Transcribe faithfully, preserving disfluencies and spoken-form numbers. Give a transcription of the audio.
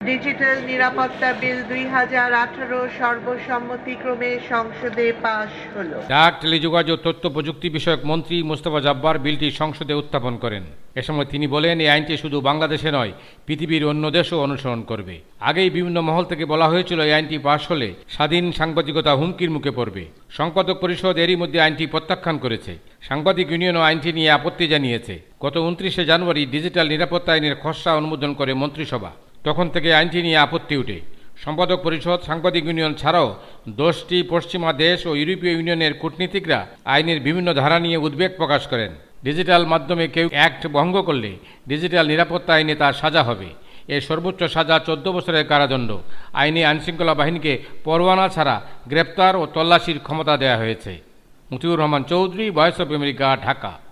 Digital নিরাপত্তা বিল দুই হাজার আঠারো সর্বসম্মতিক্রমে সংসদে পাশ হলো। ডাক, টেলিযোগাযোগ, তথ্য প্রযুক্তি বিষয়ক মন্ত্রী মোস্তফা জব্বার বিলটি সংসদে উত্থাপন করেন। এ সময় তিনি বলেন, এই আইনটি শুধু বাংলাদেশে নয়, পৃথিবীর অন্য দেশও অনুসরণ করবে। আগেই বিভিন্ন মহল থেকে বলা হয়েছিল এই আইনটি পাশ হলে স্বাধীন সাংবাদিকতা হুমকির মুখে পড়বে। সম্পাদক পরিষদ এরই মধ্যে আইনটি প্রত্যাখ্যান করেছে। সাংবাদিক ইউনিয়নও আইনটি নিয়ে আপত্তি জানিয়েছে। গত উনত্রিশে জানুয়ারি ডিজিটাল নিরাপত্তা আইনের খসড়া অনুমোদন করে মন্ত্রিসভা। তখন থেকে আইনটি নিয়ে আপত্তি উঠে। সম্পাদক পরিষদ, সাংবাদিক ইউনিয়ন ছাড়াও দশটি পশ্চিমা দেশ ও ইউরোপীয় ইউনিয়নের কূটনীতিকরা আইনের বিভিন্ন ধারা নিয়ে উদ্বেগ প্রকাশ করেন। ডিজিটাল মাধ্যমে কেউ অ্যাক্ট ভঙ্গ করলে ডিজিটাল নিরাপত্তা আইনে তার সাজা হবে। এর সর্বোচ্চ সাজা চোদ্দ বছরের কারাদণ্ড। আইনে আইনশৃঙ্খলা বাহিনীকে পরোয়ানা ছাড়া গ্রেপ্তার ও তল্লাশির ক্ষমতা দেওয়া হয়েছে। Motiur Rahman Chowdhury, Voice of America, Dhaka.